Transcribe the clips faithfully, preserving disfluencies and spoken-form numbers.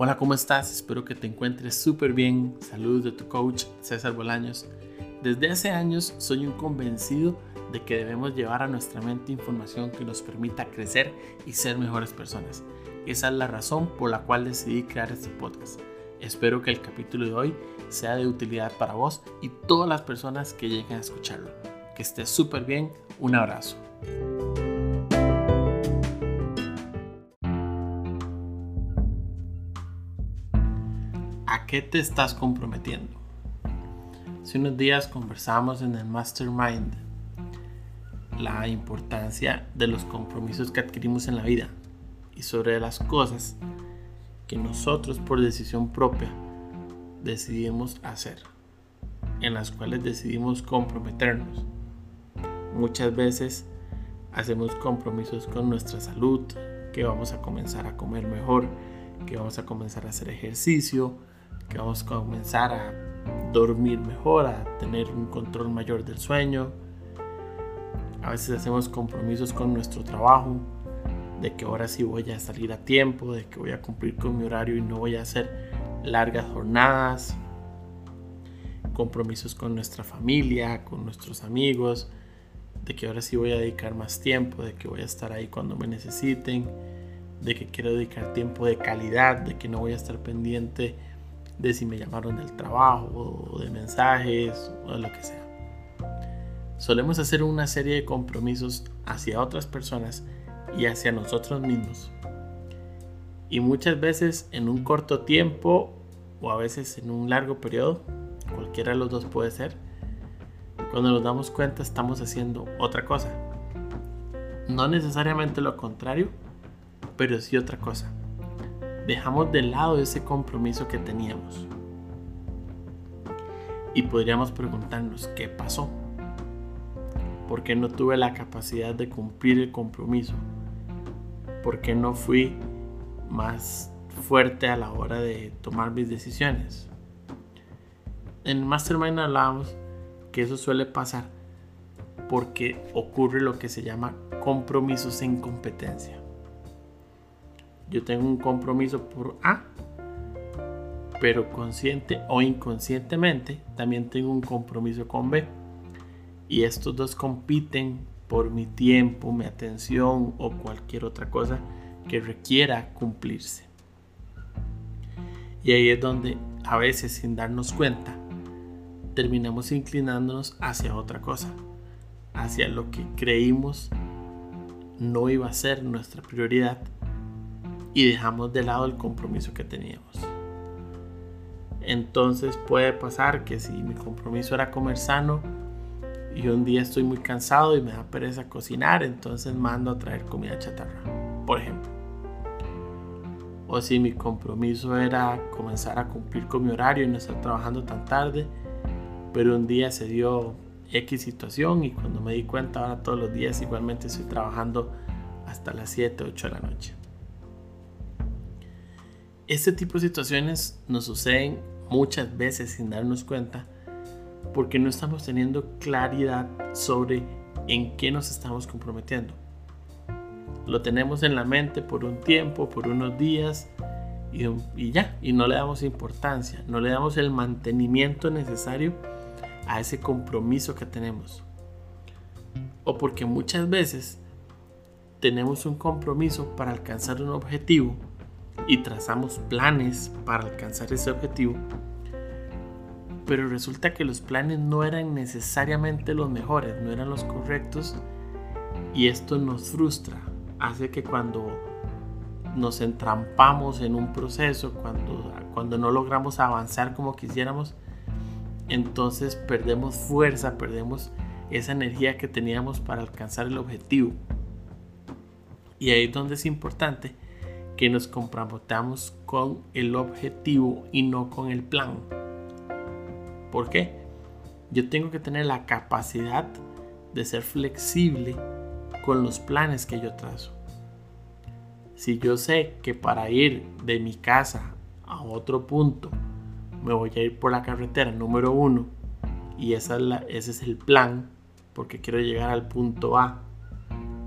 Hola, ¿cómo estás? Espero que te encuentres súper bien. Saludos de tu coach César Bolaños. Desde hace años soy un convencido de que debemos llevar a nuestra mente información que nos permita crecer y ser mejores personas. Esa es la razón por la cual decidí crear este podcast. Espero que el capítulo de hoy sea de utilidad para vos y todas las personas que lleguen a escucharlo. Que estés súper bien. Un abrazo. ¿A qué te estás comprometiendo? Hace unos días conversamos en el Mastermind la importancia de los compromisos que adquirimos en la vida y sobre las cosas que nosotros por decisión propia decidimos hacer, en las cuales decidimos comprometernos. Muchas veces hacemos compromisos con nuestra salud, que vamos a comenzar a comer mejor, que vamos a comenzar a hacer ejercicio, que vamos a comenzar a dormir mejor, a tener un control mayor del sueño. A veces hacemos compromisos con nuestro trabajo, de que ahora sí voy a salir a tiempo, de que voy a cumplir con mi horario y no voy a hacer largas jornadas. Compromisos con nuestra familia, con nuestros amigos, de que ahora sí voy a dedicar más tiempo, de que voy a estar ahí cuando me necesiten, de que quiero dedicar tiempo de calidad, de que no voy a estar pendiente de si me llamaron del trabajo o de mensajes o de lo que sea. Solemos hacer una serie de compromisos hacia otras personas y hacia nosotros mismos. Y muchas veces en un corto tiempo o a veces en un largo periodo, cualquiera de los dos puede ser, cuando nos damos cuenta estamos haciendo otra cosa. No necesariamente lo contrario, pero sí otra cosa. Dejamos de lado ese compromiso que teníamos. Y podríamos preguntarnos, ¿qué pasó? ¿Por qué no tuve la capacidad de cumplir el compromiso? ¿Por qué no fui más fuerte a la hora de tomar mis decisiones? En el Mastermind hablábamos que eso suele pasar porque ocurre lo que se llama compromisos en competencia. Yo tengo un compromiso por A, pero consciente o inconscientemente también tengo un compromiso con B. Y estos dos compiten por mi tiempo, mi atención o cualquier otra cosa que requiera cumplirse. Y ahí es donde a veces, sin darnos cuenta, terminamos inclinándonos hacia otra cosa, hacia lo que creímos no iba a ser nuestra prioridad. Y dejamos de lado el compromiso que teníamos. Entonces puede pasar que si mi compromiso era comer sano y un día estoy muy cansado y me da pereza cocinar, entonces mando a traer comida chatarra, por ejemplo. O si mi compromiso era comenzar a cumplir con mi horario y no estar trabajando tan tarde, pero un día se dio X situación y cuando me di cuenta ahora todos los días igualmente estoy trabajando hasta las siete, ocho de la noche. Este tipo de situaciones nos suceden muchas veces sin darnos cuenta porque no estamos teniendo claridad sobre en qué nos estamos comprometiendo. Lo tenemos en la mente por un tiempo, por unos días y, y ya, y no le damos importancia, no le damos el mantenimiento necesario a ese compromiso que tenemos. O porque muchas veces tenemos un compromiso para alcanzar un objetivo y trazamos planes para alcanzar ese objetivo, pero resulta que los planes no eran necesariamente los mejores, no eran los correctos, y esto nos frustra, hace que cuando nos entrampamos en un proceso, cuando, cuando no logramos avanzar como quisiéramos, entonces perdemos fuerza, perdemos esa energía que teníamos para alcanzar el objetivo. Y ahí es donde es importante que nos comprometamos con el objetivo y no con el plan. ¿Por qué? Yo tengo que tener la capacidad de ser flexible con los planes que yo trazo. Si yo sé que para ir de mi casa a otro punto me voy a ir por la carretera número uno y esa es la, ese es el plan porque quiero llegar al punto A,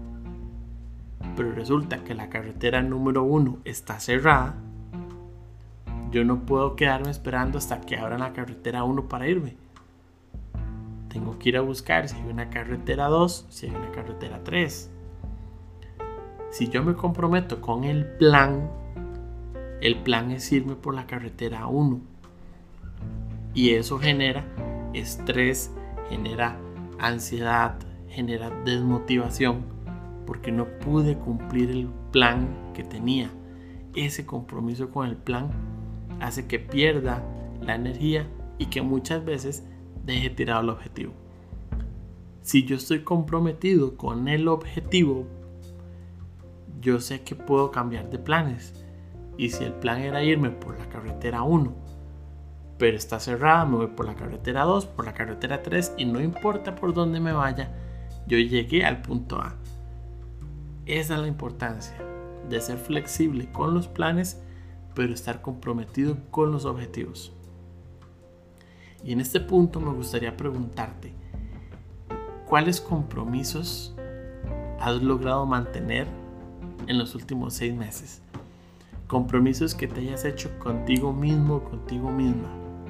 pero resulta que la carretera número uno está cerrada, Yo no puedo quedarme esperando hasta que abran la carretera uno para irme. Tengo que ir a buscar si hay una carretera dos, si hay una carretera tres. Si yo me comprometo con el plan, el plan es irme por la carretera uno. Y eso genera estrés, genera ansiedad, genera desmotivación, porque no pude cumplir el plan que tenía. Ese compromiso con el plan hace que pierda la energía y que muchas veces deje tirado el objetivo. Si yo estoy comprometido con el objetivo, yo sé que puedo cambiar de planes. Y si el plan era irme por la carretera uno, pero está cerrada, me voy por la carretera dos, por la carretera tres, y no importa por dónde me vaya, yo llegué al punto A. Esa es la importancia de ser flexible con los planes, pero estar comprometido con los objetivos. Y en este punto me gustaría preguntarte, ¿cuáles compromisos has logrado mantener en los últimos seis meses? Compromisos que te hayas hecho contigo mismo o contigo misma.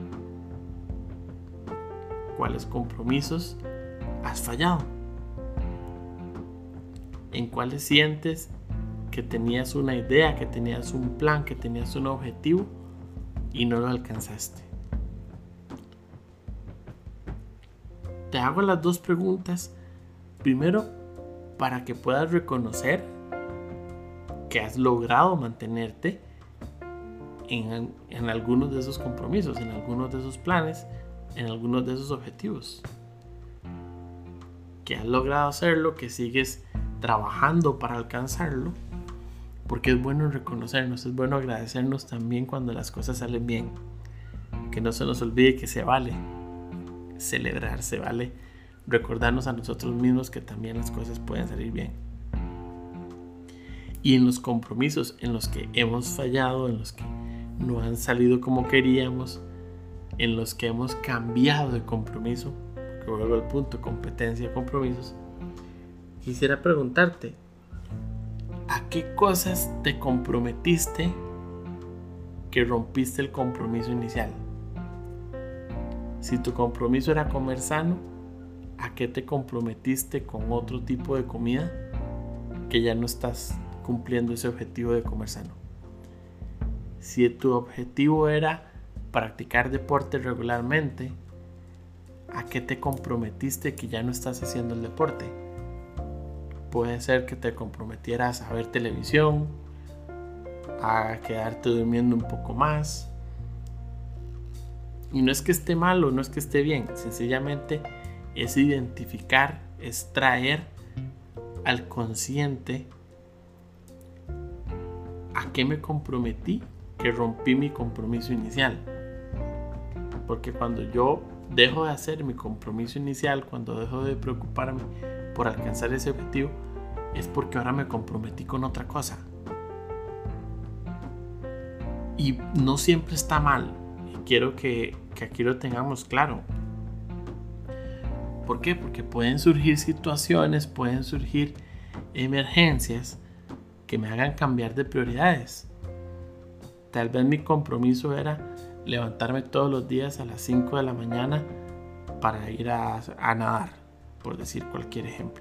¿Cuáles compromisos has fallado? ¿En cuáles sientes que tenías una idea, que tenías un plan, que tenías un objetivo y no lo alcanzaste? Te hago las dos preguntas. Primero, para que puedas reconocer que has logrado mantenerte en, en algunos de esos compromisos, en algunos de esos planes, en algunos de esos objetivos. Que has logrado hacerlo, que sigues trabajando para alcanzarlo, porque es bueno reconocernos, es bueno agradecernos también cuando las cosas salen bien. Que no se nos olvide que se vale celebrar, se vale recordarnos a nosotros mismos que también las cosas pueden salir bien. Y en los compromisos en los que hemos fallado, en los que no han salido como queríamos, en los que hemos cambiado de compromiso, porque vuelvo al punto, competencia, compromisos, quisiera preguntarte, ¿a qué cosas te comprometiste que rompiste el compromiso inicial? Si tu compromiso era comer sano, ¿a qué te comprometiste con otro tipo de comida que ya no estás cumpliendo ese objetivo de comer sano? Si tu objetivo era practicar deporte regularmente, ¿a qué te comprometiste que ya no estás haciendo el deporte? Puede ser que te comprometieras a ver televisión, a quedarte durmiendo un poco más. Y no es que esté mal o no es que esté bien, sencillamente es identificar, es traer al consciente a qué me comprometí que rompí mi compromiso inicial. Porque cuando yo dejo de hacer mi compromiso inicial, cuando dejo de preocuparme por alcanzar ese objetivo, es porque ahora me comprometí con otra cosa. Y no siempre está mal. Y quiero que, que aquí lo tengamos claro. ¿Por qué? Porque pueden surgir situaciones, pueden surgir emergencias que me hagan cambiar de prioridades. Tal vez mi compromiso era levantarme todos los días a las cinco de la mañana para ir a, a nadar, por decir cualquier ejemplo.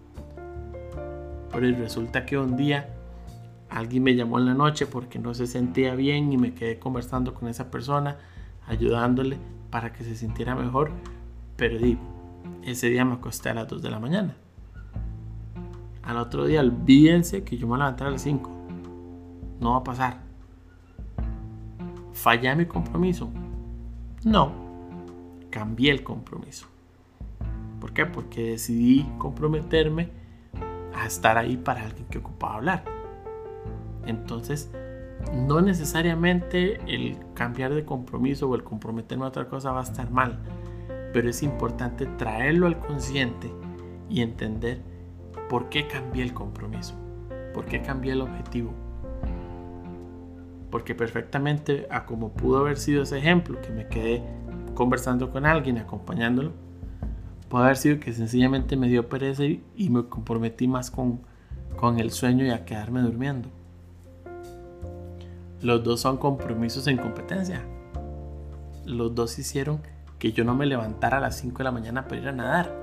Pero resulta que un día alguien me llamó en la noche porque no se sentía bien y me quedé conversando con esa persona, ayudándole para que se sintiera mejor, pero di, ese día me acosté a las dos de la mañana. Al otro día, olvídense que yo me levanté a las cinco. No va a pasar. ¿Fallé mi compromiso? No. Cambié el compromiso. ¿Por qué? Porque decidí comprometerme a estar ahí para alguien que ocupaba hablar. Entonces, no necesariamente el cambiar de compromiso o el comprometerme a otra cosa va a estar mal, pero es importante traerlo al consciente y entender por qué cambié el compromiso, por qué cambié el objetivo. Porque perfectamente, a como pudo haber sido ese ejemplo, que me quedé conversando con alguien, acompañándolo, puede haber sido que sencillamente me dio pereza y, y me comprometí más con, con el sueño y a quedarme durmiendo. Los dos son compromisos en competencia. Los dos hicieron que yo no me levantara a las cinco de la mañana para ir a nadar.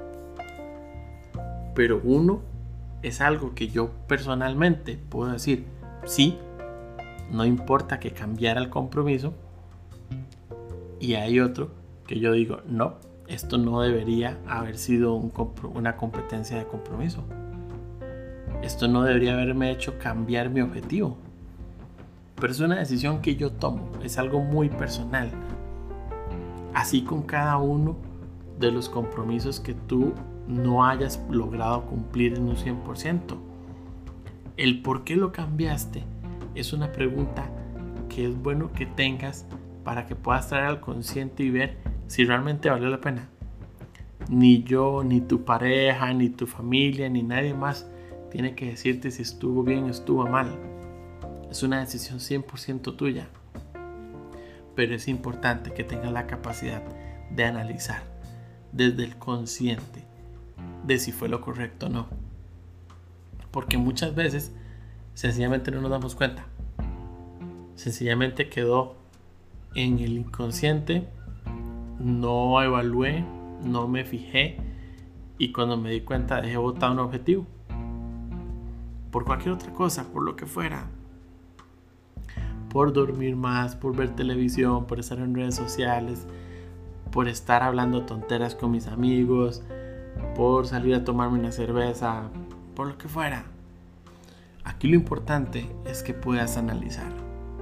Pero uno es algo que yo personalmente puedo decir, sí, no importa que cambiara el compromiso. Y hay otro que yo digo, no, esto no debería haber sido un compro- una competencia de compromiso. Esto no debería haberme hecho cambiar mi objetivo. Pero es una decisión que yo tomo, es algo muy personal. Así con cada uno de los compromisos que tú no hayas logrado cumplir en un cien por ciento. El por qué lo cambiaste es una pregunta que es bueno que tengas para que puedas traer al consciente y ver si realmente valió la pena. Ni yo, ni tu pareja, ni tu familia, ni nadie más tiene que decirte si estuvo bien o estuvo mal. Es una decisión cien por ciento tuya. Pero es importante que tengas la capacidad de analizar desde el consciente de si fue lo correcto o no. Porque muchas veces sencillamente no nos damos cuenta. Sencillamente quedó en el inconsciente, no evalué, no me fijé y cuando me di cuenta dejé botado un objetivo. Por cualquier otra cosa, por lo que fuera. Por dormir más, por ver televisión, por estar en redes sociales, por estar hablando tonteras con mis amigos, por salir a tomarme una cerveza, por lo que fuera. Aquí lo importante es que puedas analizar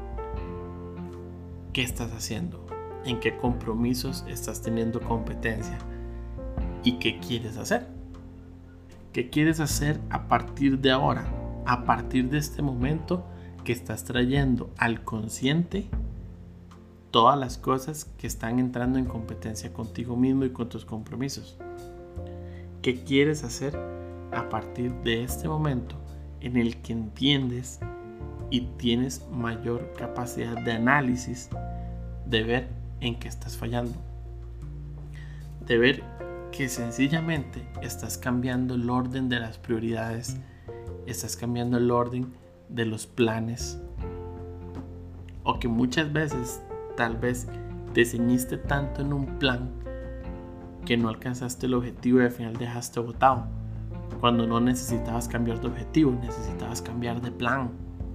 qué estás haciendo, en qué compromisos estás teniendo competencia y qué quieres hacer. ¿Qué quieres hacer a partir de ahora? A partir de este momento que estás trayendo al consciente todas las cosas que están entrando en competencia contigo mismo y con tus compromisos. ¿Qué quieres hacer a partir de este momento en el que entiendes y tienes mayor capacidad de análisis, de ver en qué estás fallando, de ver que sencillamente estás cambiando el orden de las prioridades, estás cambiando el orden de los planes, o que muchas veces tal vez te ceñiste tanto en un plan que no alcanzaste el objetivo y al final dejaste botado, cuando no necesitabas cambiar de objetivo, necesitabas cambiar de plan.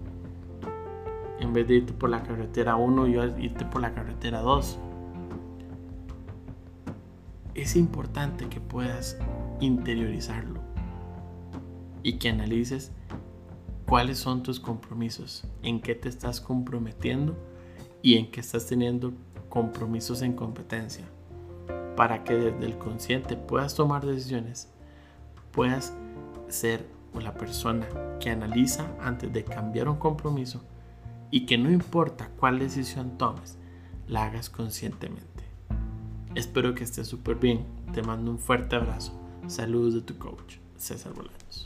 En vez de irte por la carretera uno y irte por la carretera dos. Es importante que puedas interiorizarlo y que analices cuáles son tus compromisos, en qué te estás comprometiendo y en qué estás teniendo compromisos en competencia, para que desde el consciente puedas tomar decisiones, puedas ser la persona que analiza antes de cambiar un compromiso y que no importa cuál decisión tomes, la hagas conscientemente. Espero que estés súper bien. Te mando un fuerte abrazo. Saludos de tu coach, César Bolaños.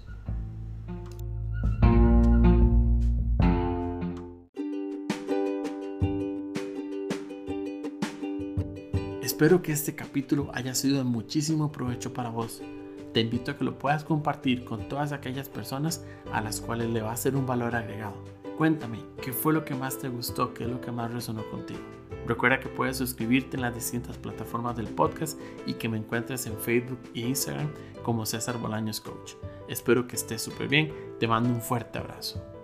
Espero que este capítulo haya sido de muchísimo provecho para vos. Te invito a que lo puedas compartir con todas aquellas personas a las cuales le va a ser un valor agregado. Cuéntame, ¿qué fue lo que más te gustó? ¿Qué es lo que más resonó contigo? Recuerda que puedes suscribirte en las distintas plataformas del podcast y que me encuentres en Facebook e Instagram como César Bolaños Coach. Espero que estés súper bien. Te mando un fuerte abrazo.